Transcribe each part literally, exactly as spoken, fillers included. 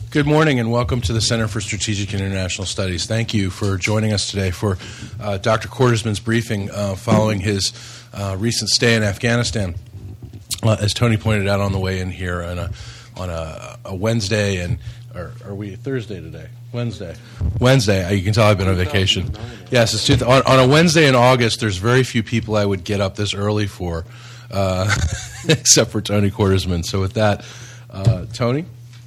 Good morning and welcome to the Center for Strategic and International Studies. Thank you for joining us today for uh, Doctor Quartersman's briefing uh, following his uh, recent stay in Afghanistan. Uh, as Tony pointed out on the way in here on a, on a, a Wednesday, and or are we Thursday today? Wednesday. Wednesday. You can tell I've been on vacation. Yes, it's two th- on, on a Wednesday in August, there's very few people I would get up this early for, uh, except for Tony Quartersman. So with that, uh, Tony?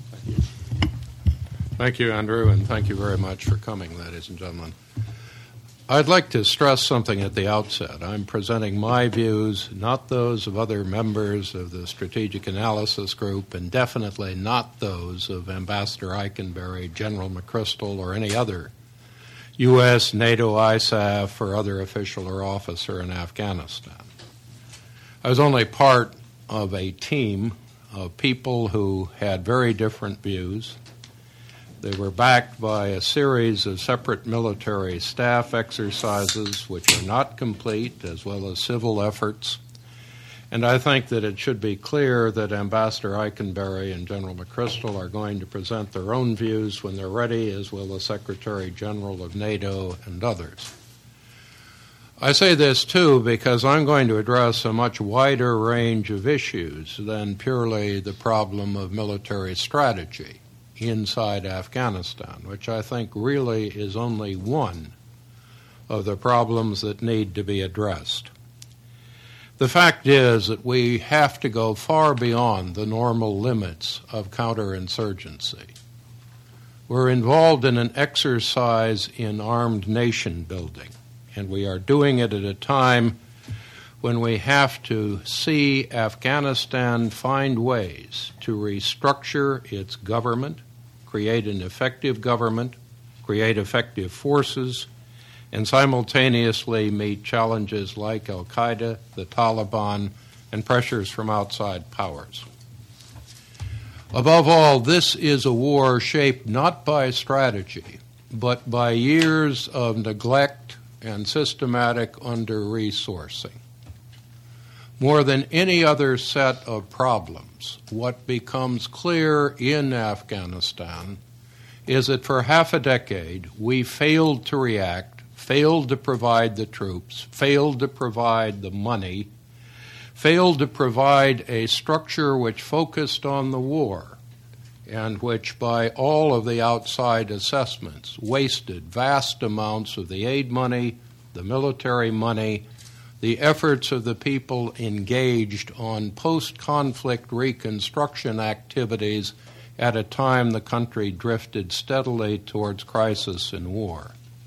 Thank you, Andrew, and thank you very much for coming, ladies and gentlemen. I'd like to stress something at the outset. I'm presenting my views, not those of other members of the Strategic Analysis Group, and definitely not those of Ambassador Eikenberry, General McChrystal, or any other U S, NATO, I S A F, or other official or officer in Afghanistan. I was only part of a team of people who had very different views. They were backed by a series of separate military staff exercises which are not complete, as well as civil efforts. And I think that it should be clear that Ambassador Eikenberry and General McChrystal are going to present their own views when they're ready, as well as Secretary General of NATO and others. I say this, too, because I'm going to address a much wider range of issues than purely the problem of military strategy inside Afghanistan, which I think really is only one of the problems that need to be addressed. The fact is that we have to go far beyond the normal limits of counterinsurgency. We're involved in an exercise in armed nation building, and we are doing it at a time when we have to see Afghanistan find ways to restructure its government, create an effective government, create effective forces, and simultaneously meet challenges like al-Qaeda, the Taliban, and pressures from outside powers. Above all, this is a war shaped not by strategy, but by years of neglect and systematic under-resourcing. More than any other set of problems, what becomes clear in Afghanistan is that for half a decade we failed to react, failed to provide the troops, failed to provide the money, failed to provide a structure which focused on the war, and which, by all of the outside assessments, wasted vast amounts of the aid money, the military money, the efforts of the people engaged on post-conflict reconstruction activities at a time the country drifted steadily towards crisis and war.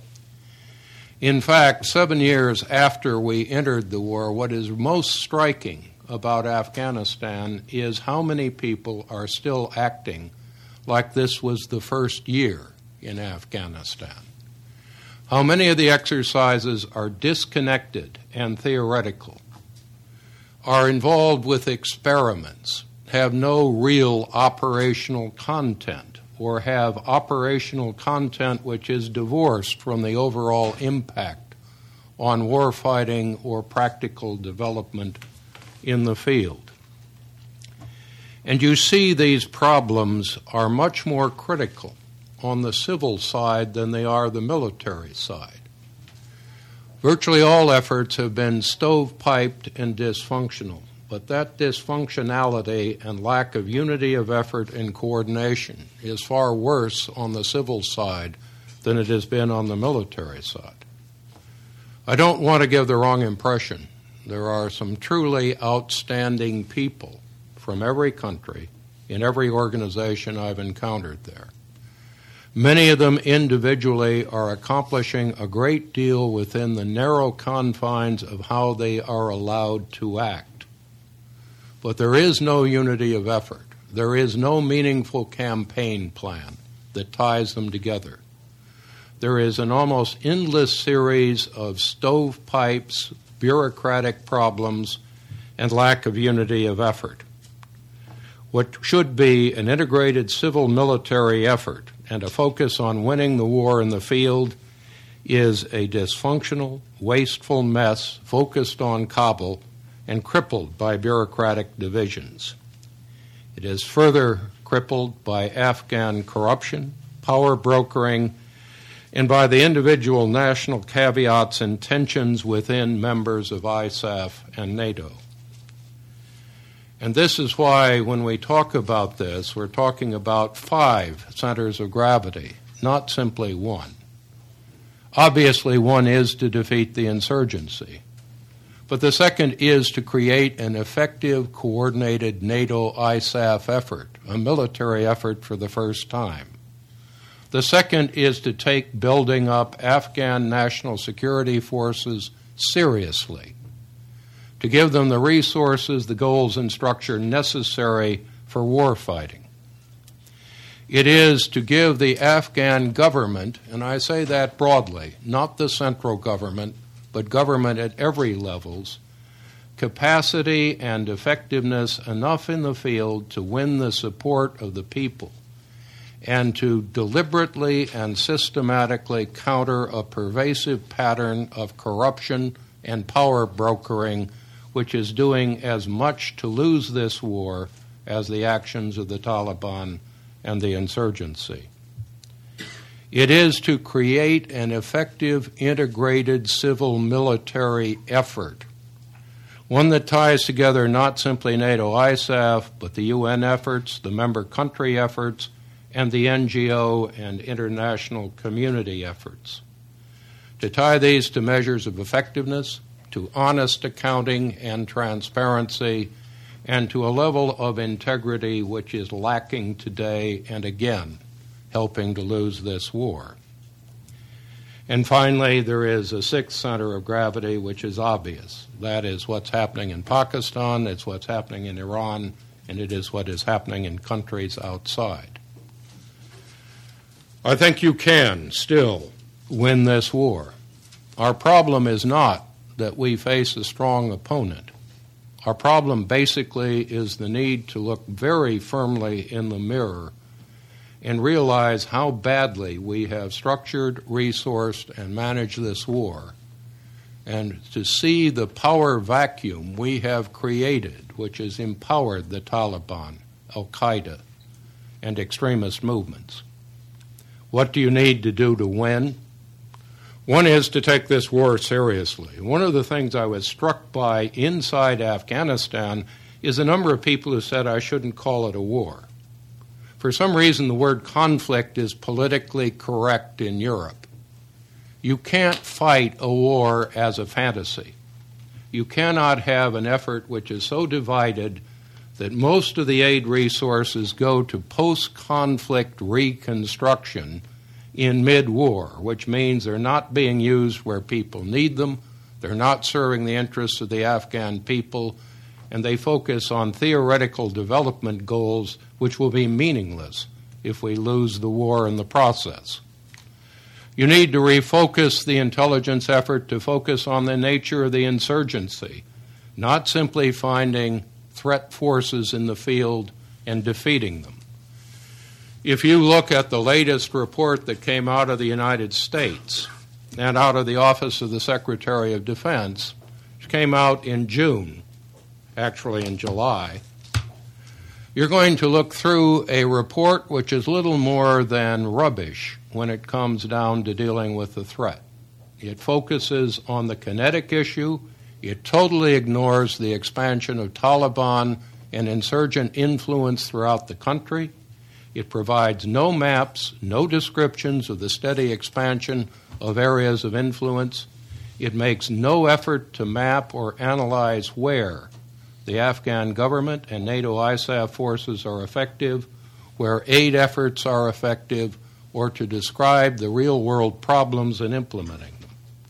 In fact, seven years after we entered the war, what is most striking about Afghanistan is how many people are still acting like this was the first year in Afghanistan. How many of the exercises are disconnected and theoretical, are involved with experiments, have no real operational content, or have operational content which is divorced from the overall impact on warfighting or practical development in the field. And you see these problems are much more critical on the civil side than they are the military side. Virtually all efforts have been stovepiped and dysfunctional, but that dysfunctionality and lack of unity of effort and coordination is far worse on the civil side than it has been on the military side. I don't want to give the wrong impression. There are some truly outstanding people from every country in every organization I've encountered there. Many of them individually are accomplishing a great deal within the narrow confines of how they are allowed to act. But there is no unity of effort. There is no meaningful campaign plan that ties them together. There is an almost endless series of stovepipes, bureaucratic problems, and lack of unity of effort. What should be an integrated civil-military effort and a focus on winning the war in the field is a dysfunctional, wasteful mess focused on Kabul and crippled by bureaucratic divisions. It is further crippled by Afghan corruption, power brokering, and by the individual national caveats and tensions within members of I S A F and NATO. And this is why when we talk about this, we're talking about five centers of gravity, not simply one. Obviously, one is to defeat the insurgency. But the second is to create an effective, coordinated NATO I S A F effort, a military effort for the first time. The second is to take building up Afghan national security forces seriously, to give them the resources, the goals, and structure necessary for warfighting. It is to give the Afghan government, and I say that broadly, not the central government, but government at every levels, capacity and effectiveness enough in the field to win the support of the people and to deliberately and systematically counter a pervasive pattern of corruption and power brokering, which is doing as much to lose this war as the actions of the Taliban and the insurgency. It is to create an effective, integrated civil-military effort, one that ties together not simply NATO I S A F, but the U N efforts, the member country efforts, and the N G O and international community efforts. To tie these to measures of effectiveness, to honest accounting and transparency, and to a level of integrity which is lacking today and again helping to lose this war. And finally, there is a sixth center of gravity which is obvious. That is what's happening in Pakistan, it's what's happening in Iran, and it is what is happening in countries outside. I think you can still win this war. Our problem is not that we face a strong opponent. Our problem basically is the need to look very firmly in the mirror and realize how badly we have structured, resourced, and managed this war, and to see the power vacuum we have created, which has empowered the Taliban, Al-Qaeda, and extremist movements. What do you need to do to win? One is to take this war seriously. One of the things I was struck by inside Afghanistan is the number of people who said I shouldn't call it a war. For some reason, the word conflict is politically correct in Europe. You can't fight a war as a fantasy. You cannot have an effort which is so divided that most of the aid resources go to post-conflict reconstruction in mid-war, which means they're not being used where people need them, they're not serving the interests of the Afghan people, and they focus on theoretical development goals which will be meaningless if we lose the war in the process. You need to refocus the intelligence effort to focus on the nature of the insurgency, not simply finding threat forces in the field and defeating them. If you look at the latest report that came out of the United States and out of the Office of the Secretary of Defense, which came out in June, actually in July, you're going to look through a report which is little more than rubbish when it comes down to dealing with the threat. It focuses on the kinetic issue. It totally ignores the expansion of Taliban and insurgent influence throughout the country. It provides no maps, no descriptions of the steady expansion of areas of influence. It makes no effort to map or analyze where the Afghan government and NATO I S A F forces are effective, where aid efforts are effective, or to describe the real-world problems in implementing them.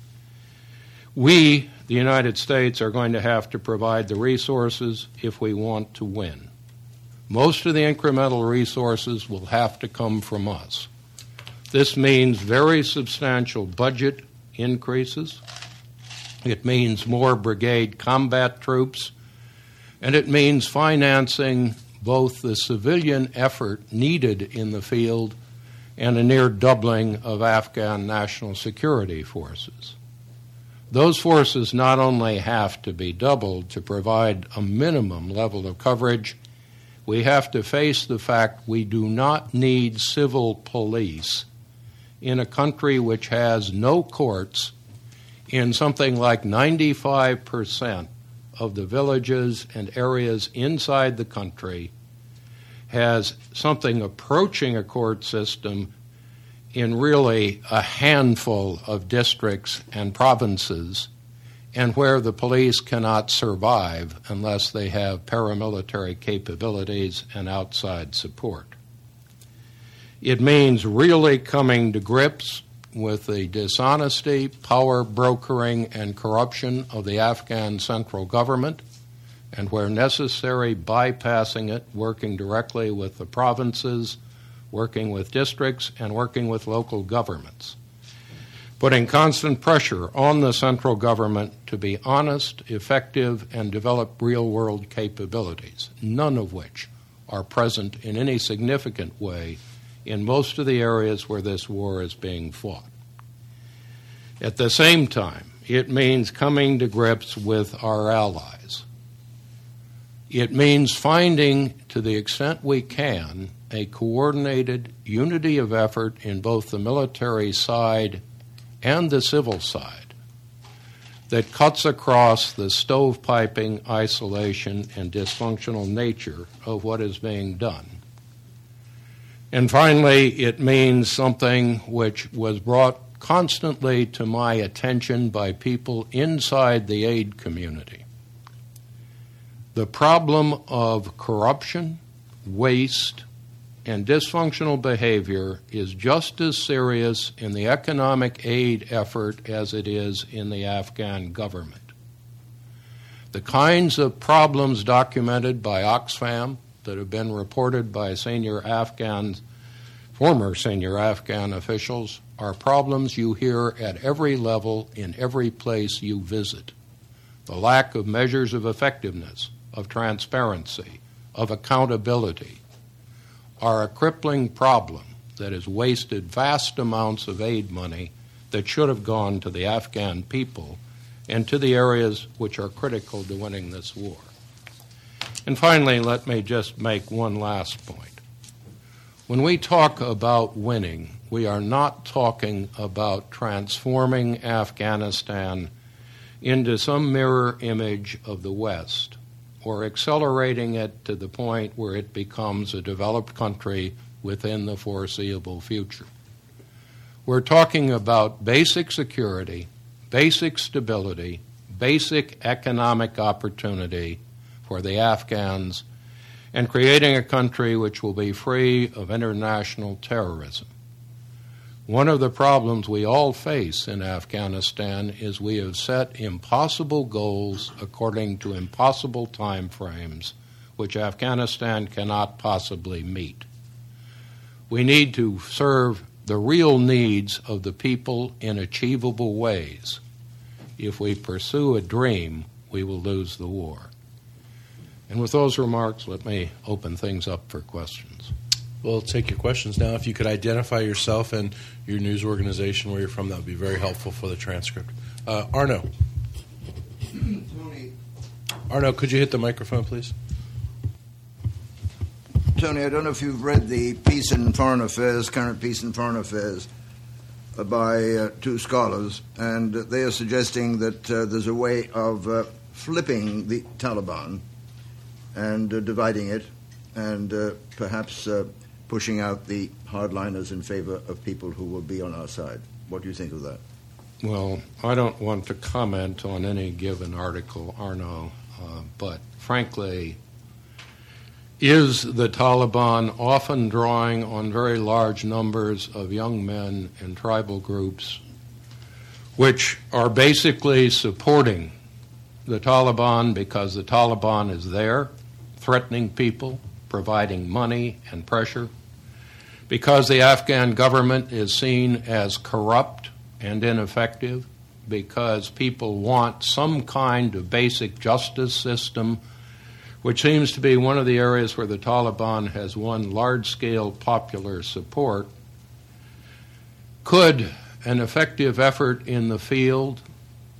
We, the United States, are going to have to provide the resources if we want to win. Most of the incremental resources will have to come from us. This means very substantial budget increases. It means more brigade combat troops. And it means financing both the civilian effort needed in the field and a near doubling of Afghan national security forces. Those forces not only have to be doubled to provide a minimum level of coverage, we have to face the fact we do not need civil police in a country which has no courts in something like ninety-five percent of the villages and areas inside the country, has something approaching a court system in really a handful of districts and provinces, and where the police cannot survive unless they have paramilitary capabilities and outside support. It means really coming to grips with the dishonesty, power brokering, and corruption of the Afghan central government, and where necessary, bypassing it, working directly with the provinces, working with districts, and working with local governments. Putting constant pressure on the central government to be honest, effective, and develop real-world capabilities, none of which are present in any significant way in most of the areas where this war is being fought. At the same time, it means coming to grips with our allies. It means finding, to the extent we can, a coordinated unity of effort in both the military side and the civil side that cuts across the stovepiping, isolation, and dysfunctional nature of what is being done. And finally, it means something which was brought constantly to my attention by people inside the aid community. The problem of corruption, waste, and dysfunctional behavior is just as serious in the economic aid effort as it is in the Afghan government. The kinds of problems documented by Oxfam that have been reported by senior Afghan, former senior Afghan officials are problems you hear at every level in every place you visit. The lack of measures of effectiveness, of transparency, of accountability are a crippling problem that has wasted vast amounts of aid money that should have gone to the Afghan people and to the areas which are critical to winning this war. And finally, let me just make one last point. When we talk about winning, we are not talking about transforming Afghanistan into some mirror image of the West or accelerating it to the point where it becomes a developed country within the foreseeable future. We're talking about basic security, basic stability, basic economic opportunity for the Afghans, and creating a country which will be free of international terrorism. One of the problems we all face in Afghanistan is we have set impossible goals according to impossible time frames, which Afghanistan cannot possibly meet. We need to serve the real needs of the people in achievable ways. If we pursue a dream, we will lose the war. And with those remarks, let me open things up for questions. We'll take your questions now. If you could identify yourself and your news organization where you're from, that would be very helpful for the transcript. Uh, Arno. Tony. Arno, could you hit the microphone, please? Tony, I don't know if you've read the Peace and Foreign Affairs, Current Peace and Foreign Affairs, uh, by uh, two scholars, and they are suggesting that uh, there's a way of uh, flipping the Taliban and uh, dividing it, and uh, perhaps uh, pushing out the hardliners in favor of people who will be on our side. What do you think of that? Well, I don't want to comment on any given article, Arno, uh, but frankly, is the Taliban often drawing on very large numbers of young men and tribal groups which are basically supporting the Taliban because the Taliban is there, threatening people, providing money and pressure, because the Afghan government is seen as corrupt and ineffective, because people want some kind of basic justice system, which seems to be one of the areas where the Taliban has won large-scale popular support. Could an effective effort in the field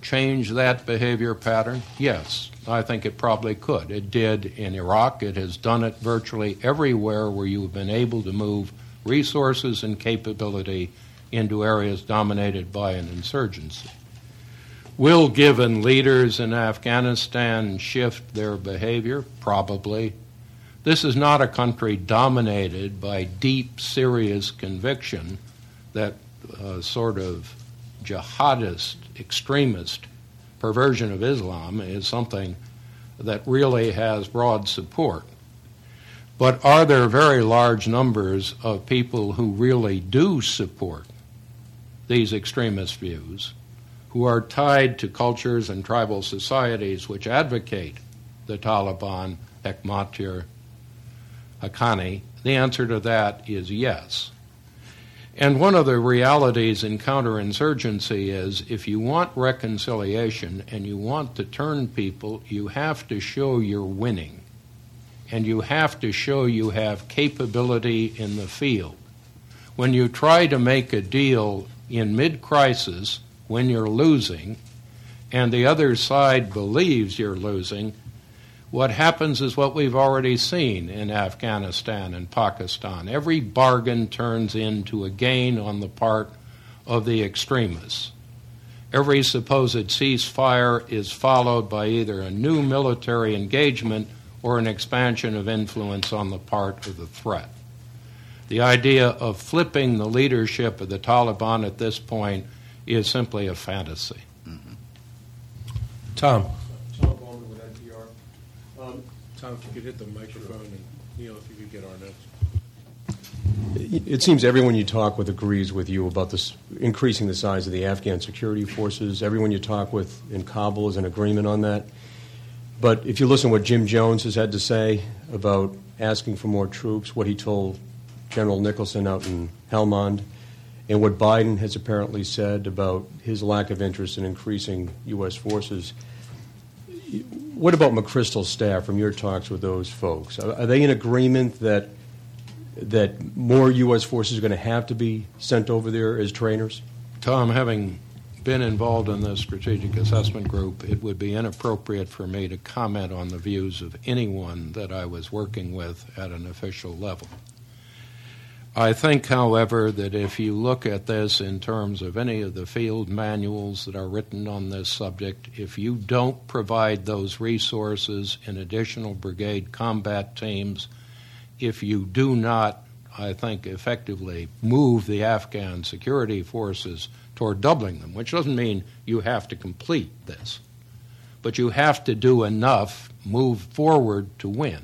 change that behavior pattern? Yes, I think it probably could. It did in Iraq. It has done it virtually everywhere where you've been able to move resources and capability into areas dominated by an insurgency. Will given leaders in Afghanistan shift their behavior? Probably. This is not a country dominated by deep, serious conviction that uh, sort of jihadist, extremist perversion of Islam is something that really has broad support. But are there very large numbers of people who really do support these extremist views, who are tied to cultures and tribal societies which advocate the Taliban, Hekmatyar, Haqqani? The answer to that is yes. And one of the realities in counterinsurgency is if you want reconciliation and you want to turn people, you have to show you're winning. And you have to show you have capability in the field. When you try to make a deal in mid-crisis when you're losing and the other side believes you're losing, what happens is what we've already seen in Afghanistan and Pakistan. Every bargain turns into a gain on the part of the extremists. Every supposed ceasefire is followed by either a new military engagement or an expansion of influence on the part of the threat. The idea of flipping the leadership of the Taliban at this point is simply a fantasy. Mm-hmm. Tom. Tom Bowman with N P R. Um, Tom, if you could hit the microphone, and Neil, if you could get our notes. It seems everyone you talk with agrees with you about this increasing the size of the Afghan security forces. Everyone you talk with in Kabul is in agreement on that. But if you listen to what Jim Jones has had to say about asking for more troops, what he told General Nicholson out in Helmand, and what Biden has apparently said about his lack of interest in increasing U S forces, what about McChrystal's staff from your talks with those folks? Are, are they in agreement that that more U S forces are going to have to be sent over there as trainers? Tom, having been involved in the strategic assessment group, it would be inappropriate for me to comment on the views of anyone that I was working with at an official level. I think, however, that if you look at this in terms of any of the field manuals that are written on this subject, if you don't provide those resources in additional brigade combat teams, if you do not, I think, effectively move the Afghan security forces toward doubling them, which doesn't mean you have to complete this, but you have to do enough, move forward to win.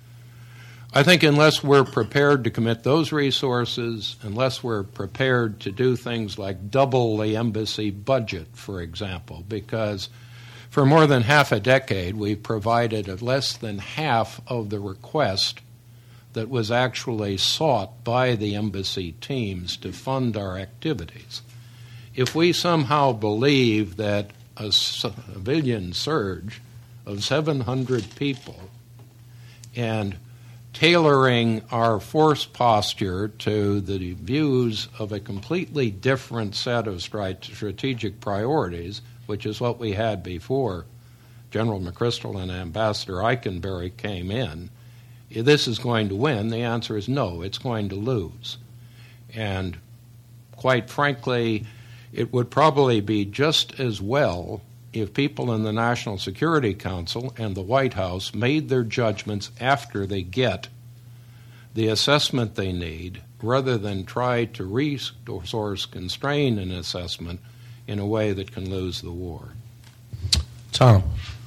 I think unless we're prepared to commit those resources, unless we're prepared to do things like double the embassy budget, for example, because for more than half a decade we've provided less than half of the request that was actually sought by the embassy teams to fund our activities. If we somehow believe that a civilian surge of seven hundred people and tailoring our force posture to the views of a completely different set of strategic priorities, which is what we had before General McChrystal and Ambassador Eikenberry came in, this is going to win. The answer is no, it's going to lose. And quite frankly, it would probably be just as well if people in the National Security Council and the White House made their judgments after they get the assessment they need, rather than try to resource constrain an assessment in a way that can lose the war. Tom.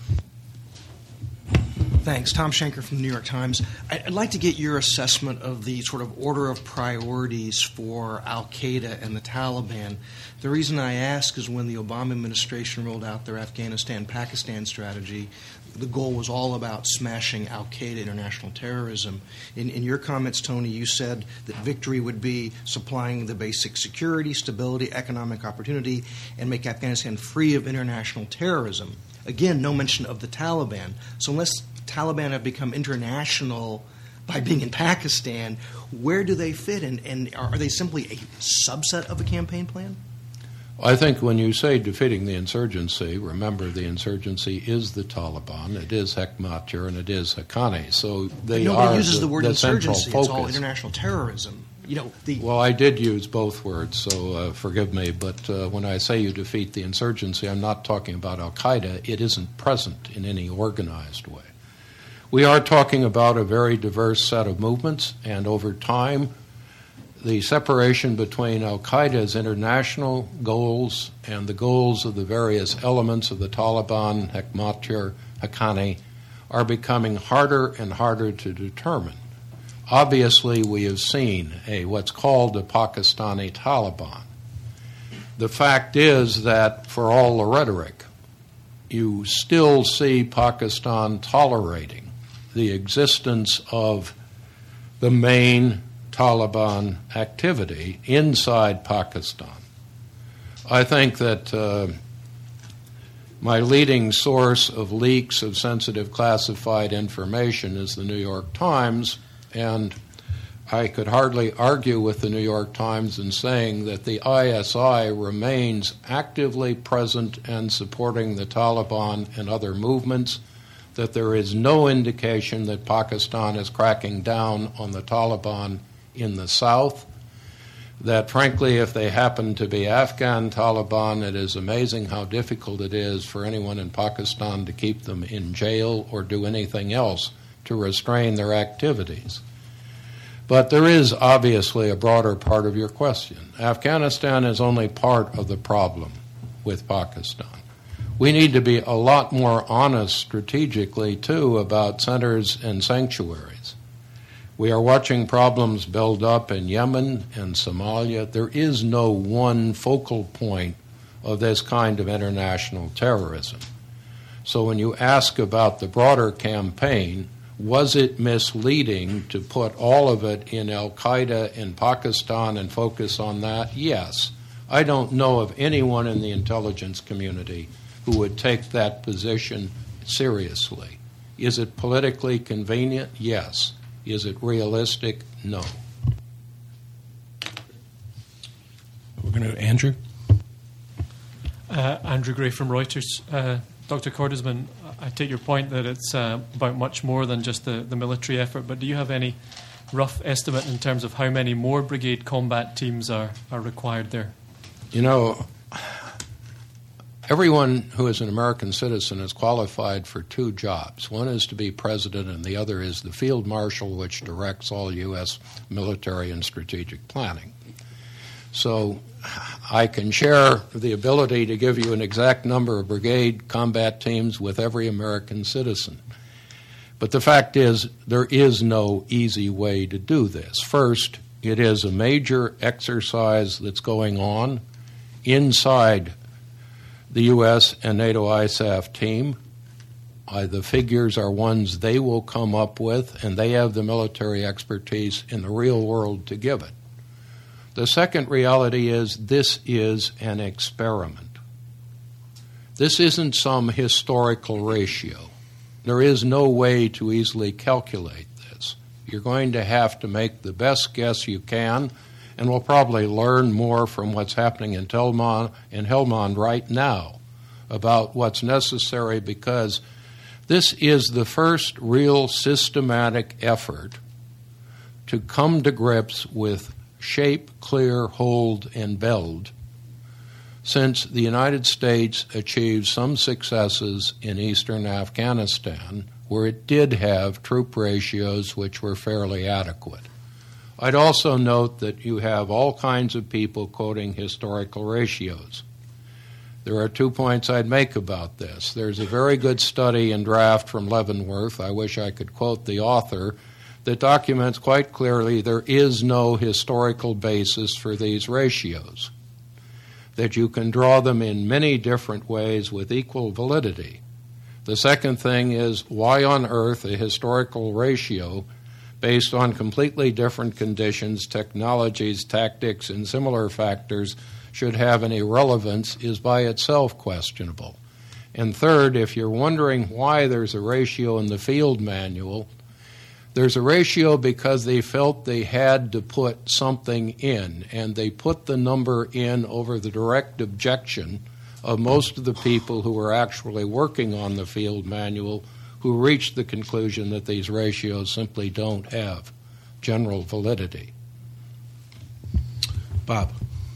Thanks. Tom Schenker from the New York Times. I'd like to get your assessment of the sort of order of priorities for al-Qaeda and the Taliban. The reason I ask is when the Obama administration rolled out their Afghanistan-Pakistan strategy, the goal was all about smashing al-Qaeda, international terrorism. In, in your comments, Tony, you said that victory would be supplying the basic security, stability, economic opportunity, and make Afghanistan free of international terrorism. Again, no mention of the Taliban. So unless Taliban have become international by being in Pakistan, where do they fit, and, and are they simply a subset of a campaign plan? I think when you say defeating the insurgency, remember the insurgency is the Taliban, it is Hekmatyar, and it is Haqqani. So they Nobody are uses the, the word the insurgency. central It's all focus. international terrorism. You know, the Well, I did use both words, so uh, forgive me. But uh, when I say you defeat the insurgency, I'm not talking about Al-Qaeda. It isn't present in any organized way. We are talking about a very diverse set of movements, and over time, the separation between Al-Qaeda's international goals and the goals of the various elements of the Taliban, Hekmatyar, Haqqani, are becoming harder and harder to determine. Obviously, we have seen a what's called a Pakistani Taliban. The fact is that, for all the rhetoric, you still see Pakistan tolerating the existence of the main Taliban activity inside Pakistan. I think that uh, my leading source of leaks of sensitive classified information is the New York Times, and I could hardly argue with the New York Times in saying that the I S I remains actively present and supporting the Taliban and other movements, that there is no indication that Pakistan is cracking down on the Taliban in the south, that frankly if they happen to be Afghan Taliban, it is amazing how difficult it is for anyone in Pakistan to keep them in jail or do anything else to restrain their activities. But there is obviously a broader part of your question. Afghanistan is only part of the problem with Pakistan. We need to be a lot more honest strategically, too, about centers and sanctuaries. We are watching problems build up in Yemen and Somalia. There is no one focal point of this kind of international terrorism. So when you ask about the broader campaign, was it misleading to put all of it in Al-Qaeda in Pakistan and focus on that? Yes. I don't know of anyone in the intelligence community who would take that position seriously. Is it politically convenient? Yes. Is it realistic? No. We're going to Andrew. Uh, Andrew Gray from Reuters. Uh, Doctor Cordesman, I take your point that it's uh, about much more than just the, the military effort, but do you have any rough estimate in terms of how many more brigade combat teams are, are required there? You know, everyone who is an American citizen is qualified for two jobs. One is to be president, and the other is the field marshal, which directs all U S military and strategic planning. So I can share the ability to give you an exact number of brigade combat teams with every American citizen. But the fact is, there is no easy way to do this. First, it is a major exercise that's going on inside the U S and NATO I S A F team. Uh, the figures are ones they will come up with, and they have the military expertise in the real world to give it. The second reality is this is an experiment. This isn't some historical ratio. There is no way to easily calculate this. You're going to have to make the best guess you can, and we'll probably learn more from what's happening in Helmand, in Helmand right now about what's necessary, because this is the first real systematic effort to come to grips with shape, clear, hold, and build since the United States achieved some successes in eastern Afghanistan where it did have troop ratios which were fairly adequate. I'd also note that you have all kinds of people quoting historical ratios. There are two points I'd make about this. There's a very good study and draft from Leavenworth, I wish I could quote the author, that documents quite clearly there is no historical basis for these ratios, that you can draw them in many different ways with equal validity. The second thing is, why on earth a historical ratio based on completely different conditions, technologies, tactics, and similar factors should have any relevance is by itself questionable. And third, if you're wondering why there's a ratio in the field manual, There's a ratio because they felt they had to put something in, and they put the number in over the direct objection of most of the people who were actually working on the field manual, who reached the conclusion that these ratios simply don't have general validity. Bob.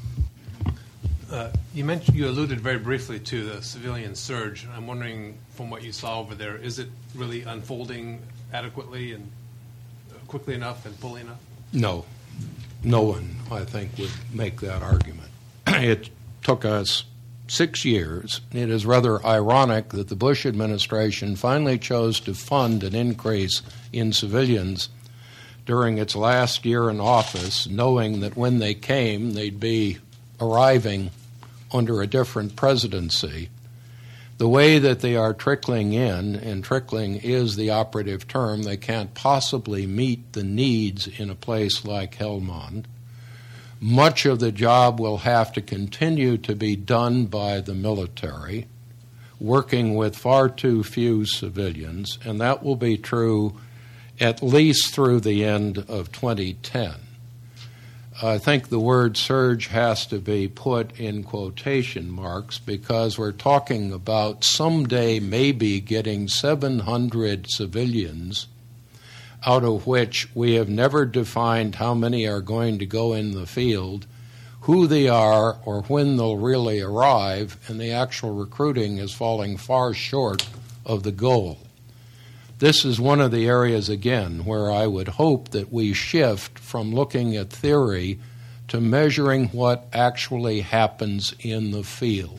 Uh, you mentioned, you alluded very briefly to the civilian surge. I'm wondering, from what you saw over there, is it really unfolding adequately and quickly enough and fully enough? No. No one, I think, would make that argument. It took us six years. It is rather ironic that the Bush administration finally chose to fund an increase in civilians during its last year in office, knowing that when they came, they'd be arriving under a different presidency. The way that they are trickling in, and trickling is the operative term, they can't possibly meet the needs in a place like Helmand. Much of the job will have to continue to be done by the military, working with far too few civilians, and that will be true at least through the end of twenty ten. I think the word surge has to be put in quotation marks because we're talking about someday maybe getting seven hundred civilians, out of which we have never defined how many are going to go in the field, who they are, or when they'll really arrive, and the actual recruiting is falling far short of the goal. This is one of the areas, again, where I would hope that we shift from looking at theory to measuring what actually happens in the field.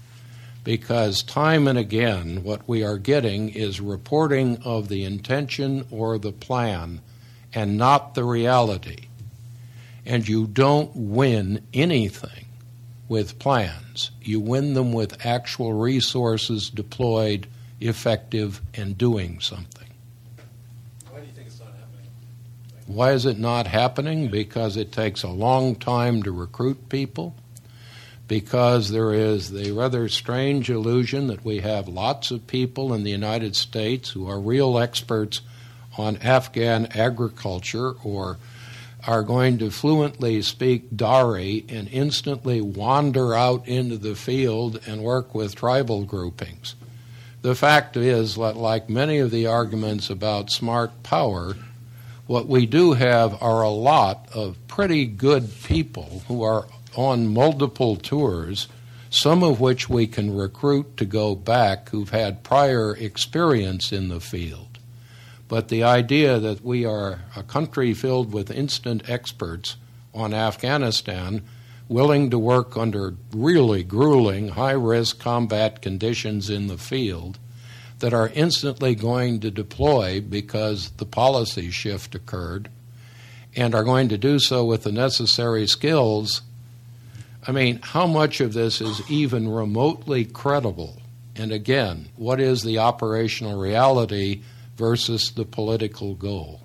Because time and again, what we are getting is reporting of the intention or the plan and not the reality. And you don't win anything with plans. You win them with actual resources deployed, effective, and doing something. Why do you think it's not happening? Why is it not happening? Because it takes a long time to recruit people, because there is the rather strange illusion that we have lots of people in the United States who are real experts on Afghan agriculture or are going to fluently speak Dari and instantly wander out into the field and work with tribal groupings. The fact is that, like many of the arguments about smart power, what we do have are a lot of pretty good people who are on multiple tours, some of which we can recruit to go back who've had prior experience in the field. But the idea that we are a country filled with instant experts on Afghanistan willing to work under really grueling, high-risk combat conditions in the field that are instantly going to deploy because the policy shift occurred and are going to do so with the necessary skills. I mean, how much of this is even remotely credible? And again, what is the operational reality versus the political goal?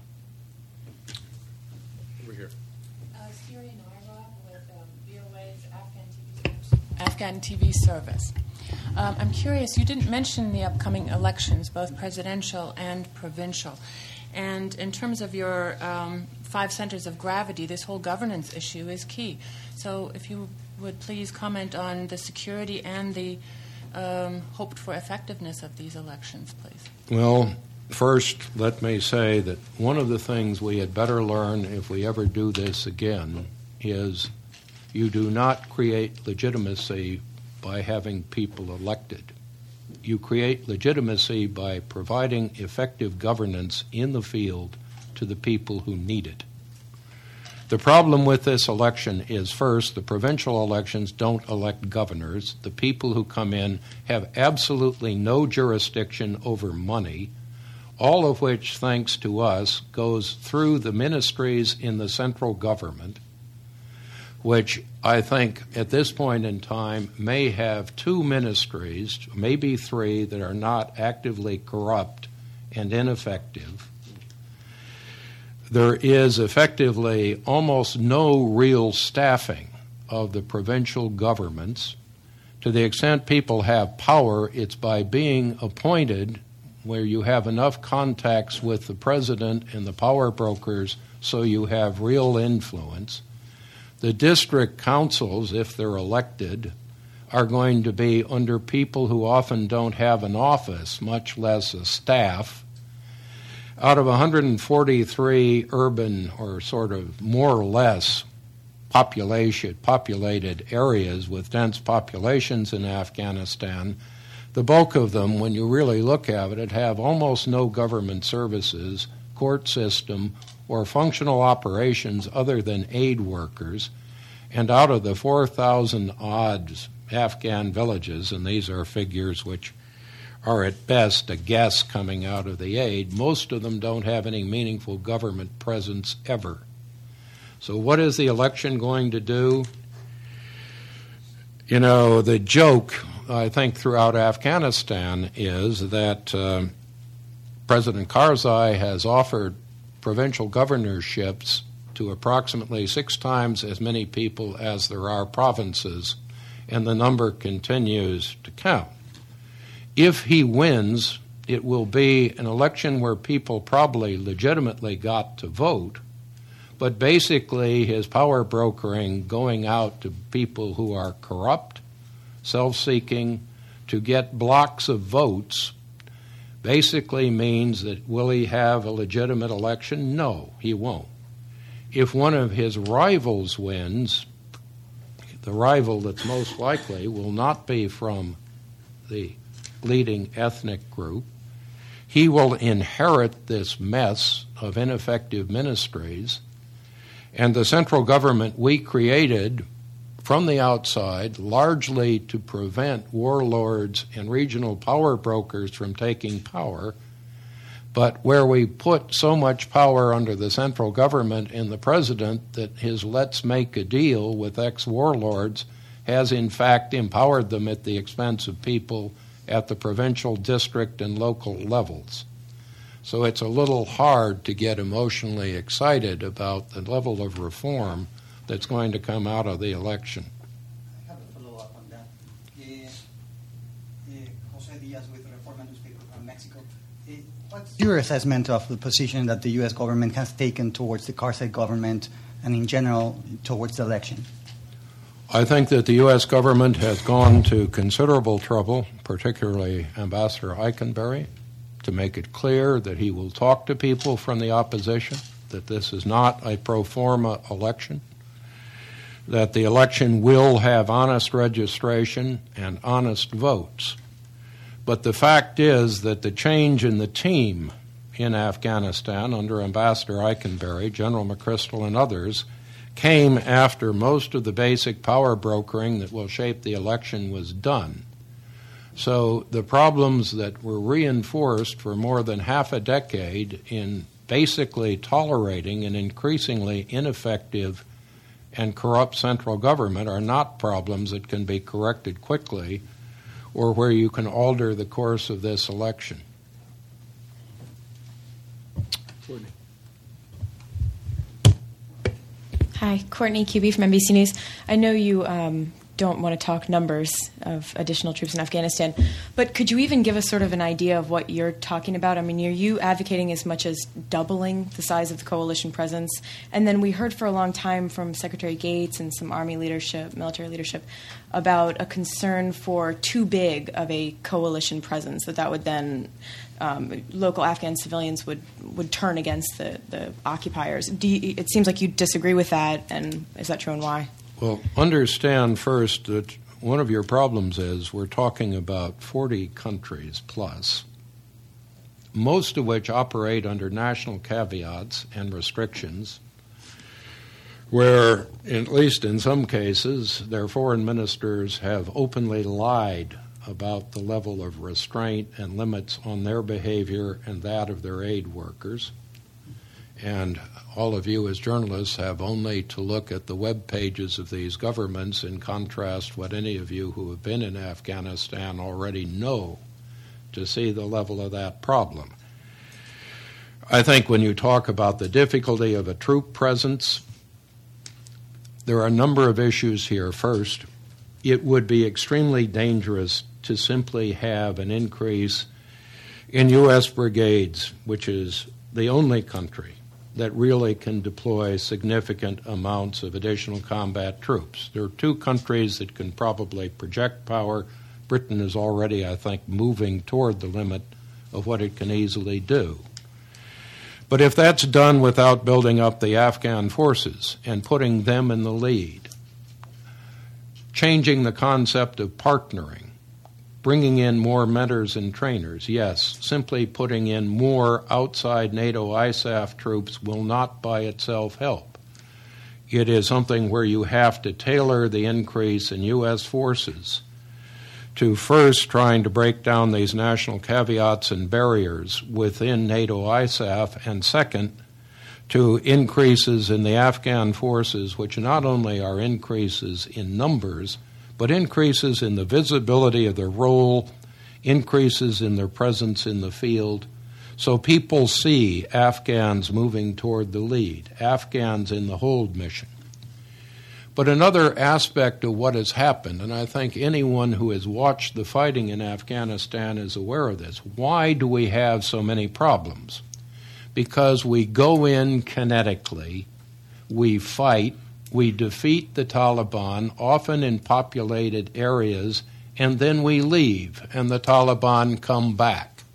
Afghan T V service. Um, I'm curious, you didn't mention the upcoming elections, both presidential and provincial. And in terms of your um, five centers of gravity, this whole governance issue is key. So if you would please comment on the security and the um, hoped for effectiveness of these elections, please. Well, first, let me say that one of the things we had better learn if we ever do this again is you do not create legitimacy by having people elected. You create legitimacy by providing effective governance in the field to the people who need it. The problem with this election is, first, the provincial elections don't elect governors. The people who come in have absolutely no jurisdiction over money, all of which, thanks to us, goes through the ministries in the central government, which I think at this point in time may have two ministries, maybe three, that are not actively corrupt and ineffective. There is effectively almost no real staffing of the provincial governments. To the extent people have power, it's by being appointed where you have enough contacts with the president and the power brokers so you have real influence. The district councils, if they're elected, are going to be under people who often don't have an office, much less a staff. Out of one hundred forty-three urban or sort of more or less population, populated areas with dense populations in Afghanistan, the bulk of them, when you really look at it, have almost no government services, court system, or functional operations other than aid workers. And out of the four thousand odd Afghan villages, and these are figures which are at best a guess coming out of the aid, most of them don't have any meaningful government presence ever. So what is the election going to do? You know, the joke, I think, throughout Afghanistan is that uh, President Karzai has offered provincial governorships to approximately six times as many people as there are provinces, and the number continues to count. If he wins, it will be an election where people probably legitimately got to vote, but basically his power brokering going out to people who are corrupt, self-seeking, to get blocks of votes basically means that will he have a legitimate election? No, he won't. If one of his rivals wins, the rival that's most likely will not be from the leading ethnic group. He will inherit this mess of ineffective ministries, and the central government we created from the outside largely to prevent warlords and regional power brokers from taking power, but where we put so much power under the central government and the president that his let's make a deal with ex-warlords has in fact empowered them at the expense of people at the provincial, district, and local levels. So it's a little hard to get emotionally excited about the level of reform that's going to come out of the election. I have a follow-up on that. Uh, uh, Jose Diaz with Reforma newspaper from Mexico. Uh, what's your assessment of the position that the U S government has taken towards the Karzai government and in general towards the election? I think that the U S government has gone to considerable trouble, particularly Ambassador Eikenberry, to make it clear that he will talk to people from the opposition, that this is not a pro forma election, that the election will have honest registration and honest votes. But the fact is that the change in the team in Afghanistan under Ambassador Eikenberry, General McChrystal, and others came after most of the basic power brokering that will shape the election was done. So the problems that were reinforced for more than half a decade in basically tolerating an increasingly ineffective and corrupt central government are not problems that can be corrected quickly or where you can alter the course of this election. Courtney. Hi, Courtney Cubey from N B C News. I know you um, don't want to talk numbers of additional troops in Afghanistan, but could you even give us sort of an idea of what you're talking about? I mean, are you advocating as much as doubling the size of the coalition presence? And then we heard for a long time from Secretary Gates and some Army leadership, military leadership, about a concern for too big of a coalition presence, that that would then um, local Afghan civilians would, would turn against the, the occupiers. Do you, it seems like you disagree with that, and is that true, and why? Well, understand first that one of your problems is we're talking about forty countries plus, most of which operate under national caveats and restrictions, where, at least in some cases, their foreign ministers have openly lied about the level of restraint and limits on their behavior and that of their aid workers. And all of you as journalists have only to look at the web pages of these governments and contrast what any of you who have been in Afghanistan already know to see the level of that problem. I think when you talk about the difficulty of a troop presence, there are a number of issues here. First, it would be extremely dangerous to simply have an increase in U S brigades, which is the only country that really can deploy significant amounts of additional combat troops. There are two countries that can probably project power. Britain is already, I think, moving toward the limit of what it can easily do. But if that's done without building up the Afghan forces and putting them in the lead, changing the concept of partnering, bringing in more mentors and trainers, yes, simply putting in more outside NATO I S A F troops will not by itself help. It is something where you have to tailor the increase in U S forces to first trying to break down these national caveats and barriers within NATO I S A F, and second, to increases in the Afghan forces, which not only are increases in numbers, but increases in the visibility of their role, increases in their presence in the field. So people see Afghans moving toward the lead, Afghans in the hold mission. But another aspect of what has happened, and I think anyone who has watched the fighting in Afghanistan is aware of this, why do we have so many problems? Because we go in kinetically, we fight, we defeat the Taliban, often in populated areas, and then we leave, and the Taliban come back.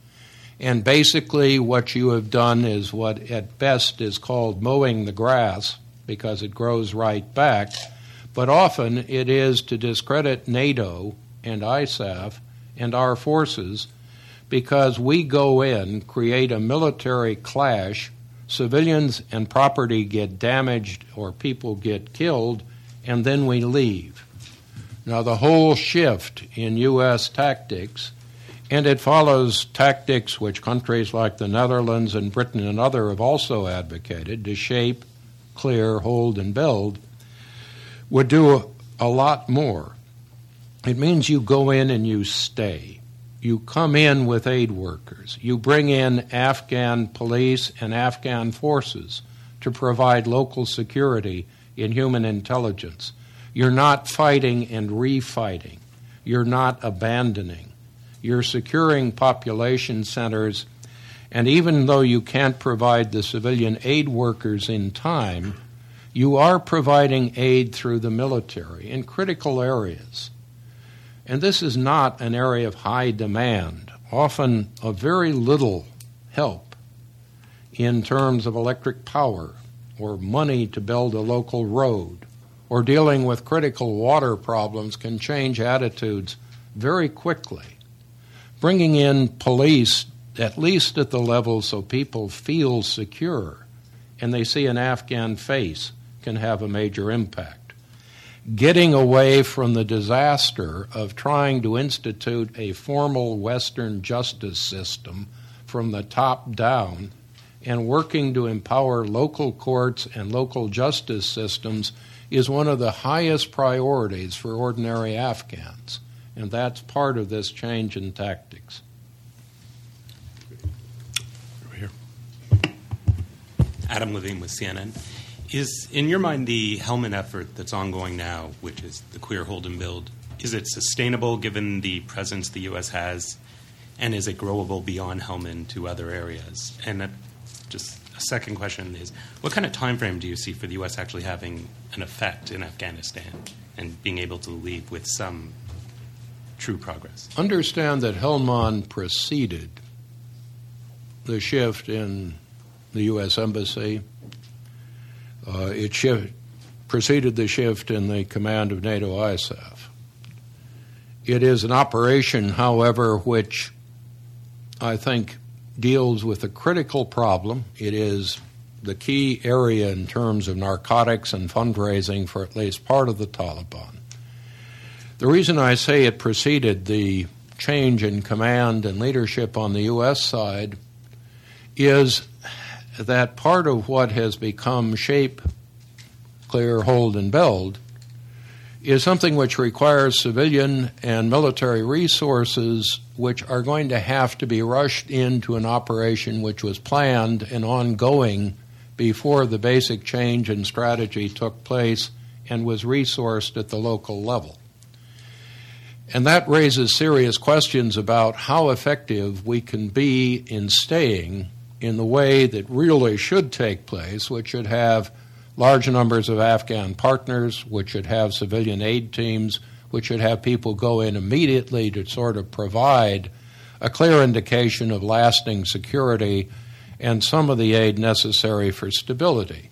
And basically what you have done is what at best is called mowing the grass, because it grows right back, but often it is to discredit NATO and I S A F and our forces, because we go in, create a military clash, civilians and property get damaged or people get killed, and then we leave. Now the whole shift in U S tactics, and it follows tactics which countries like the Netherlands and Britain and others have also advocated, to shape, clear, hold, and build, would do a, a lot more. It means you go in and you stay. You come in with aid workers. You bring in Afghan police and Afghan forces to provide local security in human intelligence. You're not fighting and refighting. You're not abandoning. You're securing population centers. And even though you can't provide the civilian aid workers in time, you are providing aid through the military in critical areas. And this is not an area of high demand, often of very little help in terms of electric power or money to build a local road, or dealing with critical water problems can change attitudes very quickly. Bringing in police at least at the level so people feel secure and they see an Afghan face, can have a major impact. Getting away from the disaster of trying to institute a formal Western justice system from the top down and working to empower local courts and local justice systems is one of the highest priorities for ordinary Afghans, and that's part of this change in tactics. Adam Levine with C N N. Is, in your mind, the Helmand effort that's ongoing now, which is the Clear, Hold, and Build, is it sustainable given the presence the U S has, and is it growable beyond Helmand to other areas? And that, just a second question is, what kind of time frame do you see for the U S actually having an effect in Afghanistan and being able to lead with some true progress? Understand that Helmand preceded the shift in the U S Embassy. Uh, it shift, preceded the shift in the command of NATO I S A F. It is an operation, however, which I think deals with a critical problem. It is the key area in terms of narcotics and fundraising for at least part of the Taliban. The reason I say it preceded the change in command and leadership on the U S side is that part of what has become shape, clear, hold, and build is something which requires civilian and military resources which are going to have to be rushed into an operation which was planned and ongoing before the basic change in strategy took place and was resourced at the local level. And that raises serious questions about how effective we can be in staying in the way that really should take place, which should have large numbers of Afghan partners, which should have civilian aid teams, which should have people go in immediately to sort of provide a clear indication of lasting security and some of the aid necessary for stability.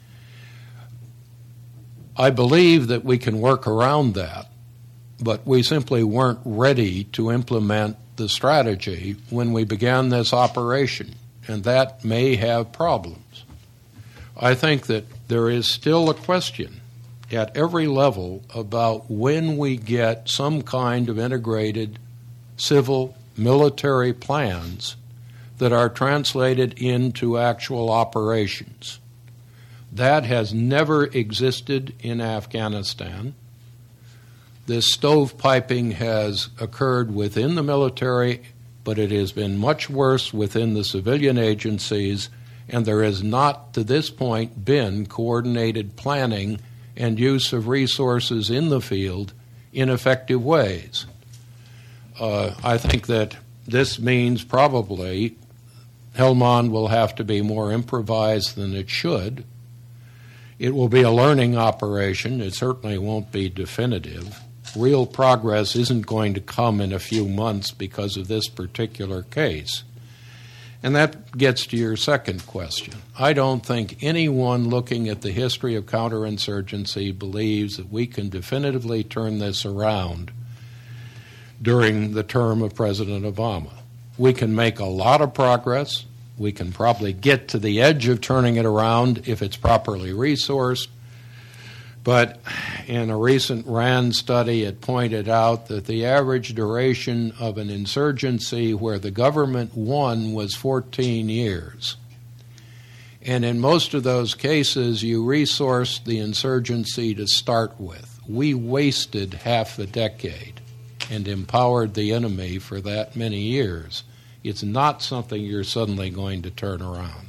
I believe that we can work around that, but we simply weren't ready to implement the strategy when we began this operation, and that may have problems. I think that there is still a question at every level about when we get some kind of integrated civil military plans that are translated into actual operations. That has never existed in Afghanistan. This stovepiping has occurred within the military, but it has been much worse within the civilian agencies, and there has not, to this point, been coordinated planning and use of resources in the field in effective ways. Uh, I think that this means probably Helmand will have to be more improvised than it should. It will be a learning operation. It certainly won't be definitive. Real progress isn't going to come in a few months because of this particular case. And that gets to your second question. I don't think anyone looking at the history of counterinsurgency believes that we can definitively turn this around during the term of President Obama. We can make a lot of progress. We can probably get to the edge of turning it around if it's properly resourced. But in a recent RAND study, it pointed out that the average duration of an insurgency where the government won was fourteen years. And in most of those cases, you resourced the insurgency to start with. We wasted half a decade and empowered the enemy for that many years. It's not something you're suddenly going to turn around.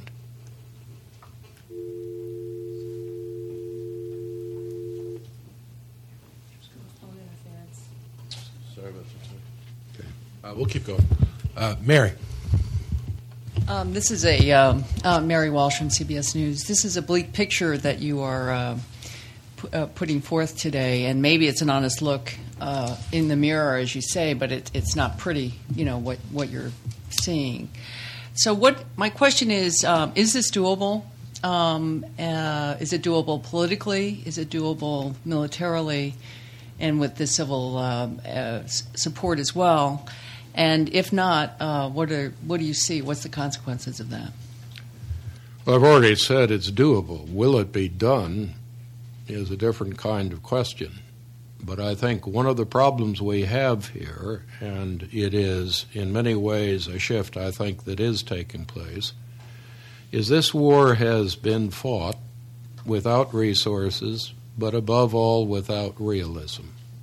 Uh, we'll keep going. Uh, Mary. Um, this is a um, uh, Mary Walsh from C B S News. This is a bleak picture that you are uh, p- uh, putting forth today, and maybe it's an honest look uh, in the mirror, as you say, but it, it's not pretty. You know what what you're seeing. So, what my question is: um, is this doable? Um, uh, is it doable politically? Is it doable militarily? And with the civil um, uh, support as well? And if not, uh, what are what do you see? What's the consequences of that? Well, I've already said it's doable. Will it be done is a different kind of question. But I think one of the problems we have here, and it is in many ways a shift I think that is taking place, is this war has been fought without resources, but above all without realism.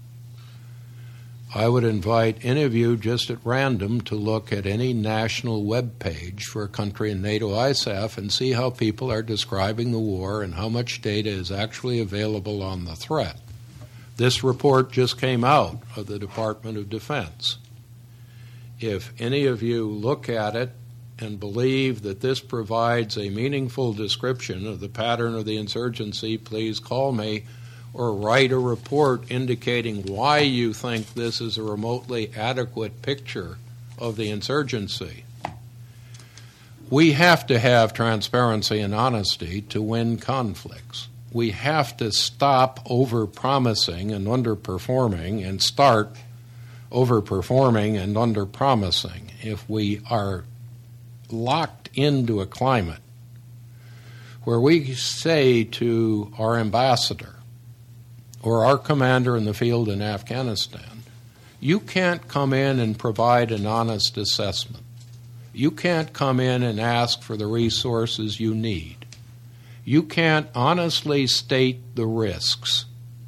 I would invite any of you just at random to look at any national web page for a country in NATO I S A F and see how people are describing the war and how much data is actually available on the threat. This report just came out of the Department of Defense. If any of you look at it and believe that this provides a meaningful description of the pattern of the insurgency, please call me or write a report indicating why you think this is a remotely adequate picture of the insurgency. We have to have transparency and honesty to win conflicts. We have to stop over-promising and underperforming and start over-performing and under-promising. If we are locked into a climate where we say to our ambassador or our commander in the field in Afghanistan, you can't come in and provide an honest assessment. You can't come in and ask for the resources you need. You can't honestly state the risks.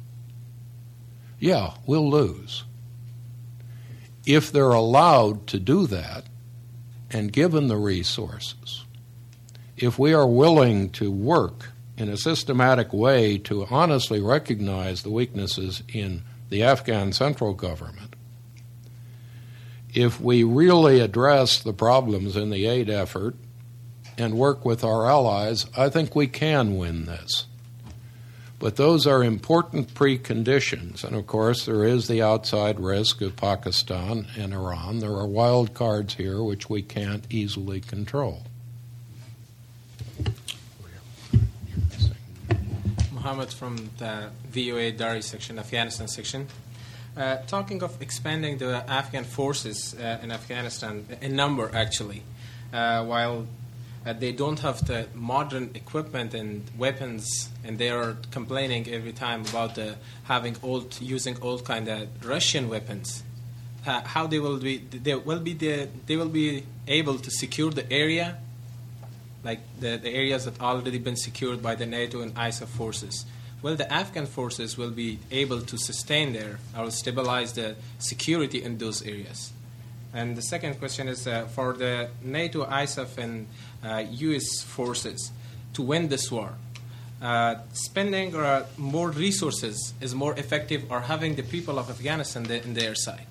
Yeah, we'll lose. If they're allowed to do that, and given the resources, if we are willing to work in a systematic way to honestly recognize the weaknesses in the Afghan central government if we really address the problems in the aid effort and work with our allies, I think we can win this. But those are important preconditions. And, of course, there is the outside risk of Pakistan and Iran. There are wild cards here which we can't easily control. Mohammed from the V O A Dari section, Afghanistan section. Uh, talking of expanding the Afghan forces uh, in Afghanistan, in number actually, uh, while Uh, they don't have the modern equipment and weapons, and they are complaining every time about the having old, using old kind of Russian weapons. Uh, how they will be, they will be the, they will be able to secure the area, like the, the areas that already been secured by the NATO and I S A F forces. Well, the Afghan forces will be able to sustain there or stabilize the security in those areas. And the second question is uh, for the NATO, I S A F, and uh, U S forces to win this war, uh, spending uh, more resources is more effective, or having the people of Afghanistan the, in their side?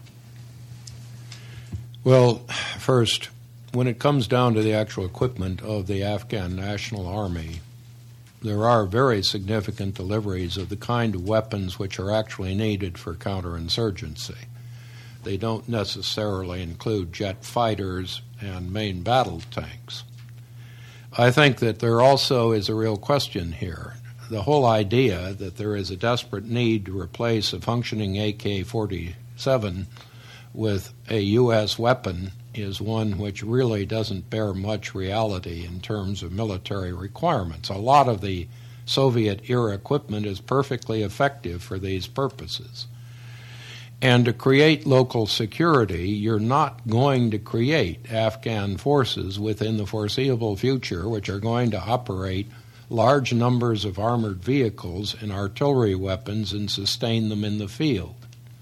Well, first, when it comes down to the actual equipment of the Afghan National Army, there are very significant deliveries of the kind of weapons which are actually needed for counterinsurgency. They don't necessarily include jet fighters and main battle tanks. I think that there also is a real question here. The whole idea that there is a desperate need to replace a functioning A K forty-seven with a U S weapon is one which really doesn't bear much reality in terms of military requirements. A lot of the Soviet-era equipment is perfectly effective for these purposes. And to create local security, you're not going to create Afghan forces within the foreseeable future which are going to operate large numbers of armored vehicles and artillery weapons and sustain them in the field.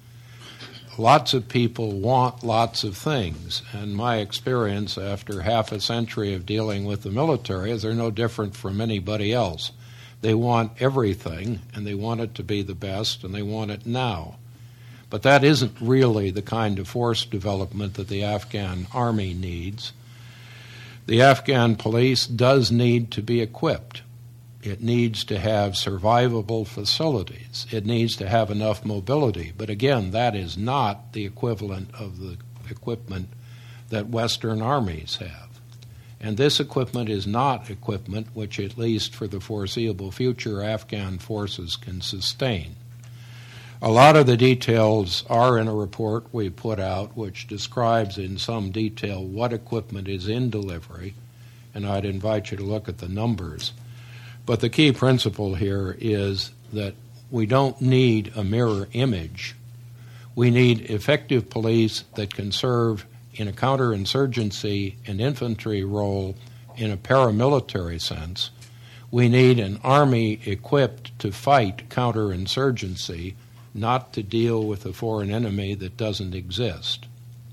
Lots of people want lots of things, and my experience after half a century of dealing with the military is they're no different from anybody else. They want everything, and they want it to be the best, and they want it now. But that isn't really the kind of force development that the Afghan army needs. The Afghan police does need to be equipped. It needs to have survivable facilities. It needs to have enough mobility. But again, that is not the equivalent of the equipment that Western armies have. And this equipment is not equipment which, at least for the foreseeable future, Afghan forces can sustain. A lot of the details are in a report we put out which describes in some detail what equipment is in delivery, and I'd invite you to look at the numbers. But the key principle here is that we don't need a mirror image. We need effective police that can serve in a counterinsurgency and infantry role in a paramilitary sense. We need an army equipped to fight counterinsurgency, not to deal with a foreign enemy that doesn't exist.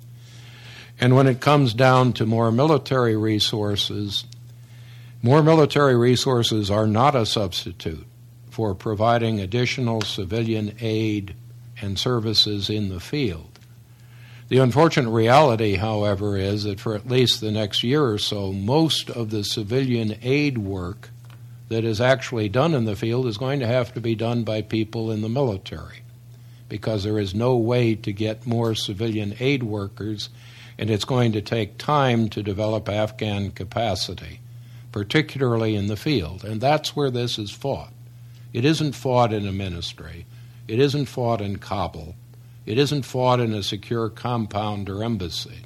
And when it comes down to more military resources, more military resources are not a substitute for providing additional civilian aid and services in the field. The unfortunate reality, however, is that for at least the next year or so, most of the civilian aid work that is actually done in the field is going to have to be done by people in the military, because there is no way to get more civilian aid workers, and it's going to take time to develop Afghan capacity, particularly in the field. And that's where this is fought. It isn't fought in a ministry. It isn't fought in Kabul. It isn't fought in a secure compound or embassy.